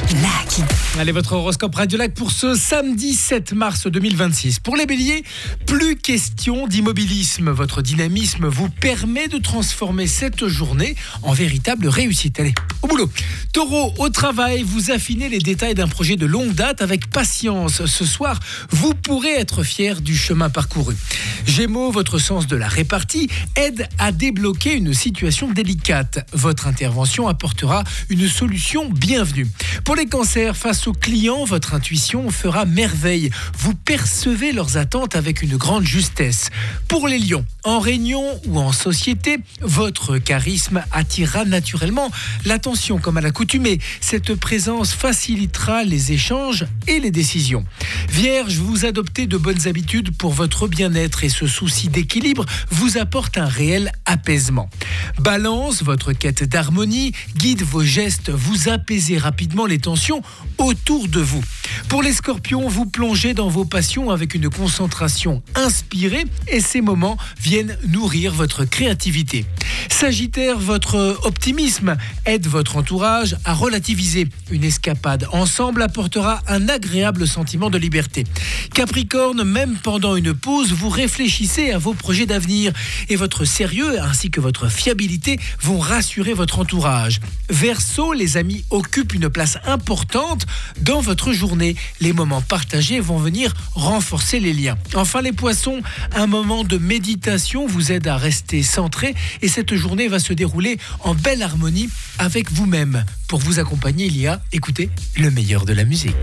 Lac. Allez, votre horoscope Radio Lac pour ce samedi 7 mars 2026. Pour les béliers, plus question d'immobilisme. Votre dynamisme vous permet de transformer cette journée en véritable réussite. Allez, au boulot. Taureau, au travail, vous affinez les détails d'un projet de longue date avec patience. Ce soir, vous pourrez être fier du chemin parcouru. Gémeaux, votre sens de la répartie aide à débloquer une situation délicate. Votre intervention apportera une solution bienvenue. Pour les cancers, face aux clients, votre intuition fera merveille. Vous percevez leurs attentes avec une grande justesse. Pour les lions, en réunion ou en société, votre charisme attirera naturellement l'attention comme à l'accoutumée. Cette présence facilitera les échanges et les décisions. Vierge, vous adoptez de bonnes habitudes pour votre bien-être et ce souci d'équilibre vous apporte un réel apaisement. Balance, votre quête d'harmonie guide vos gestes, vous apaisez rapidement les tensions autour de vous. Pour les scorpions, vous plongez dans vos passions avec une concentration inspirée et ces moments viennent nourrir votre créativité. Sagittaire, votre optimisme aide votre entourage à relativiser. Une escapade ensemble apportera un agréable sentiment de liberté. Capricorne, même pendant une pause, vous réfléchissez à vos projets d'avenir et votre sérieux ainsi que votre fiabilité vont rassurer votre entourage. Verseau, les amis occupent une place importante dans votre journée. Les moments partagés vont venir renforcer les liens. Enfin les poissons, un moment de méditation vous aide à rester centré et cette journée va se dérouler en belle harmonie avec vous-même. Pour vous accompagner, il y a, écoutez, le meilleur de la musique.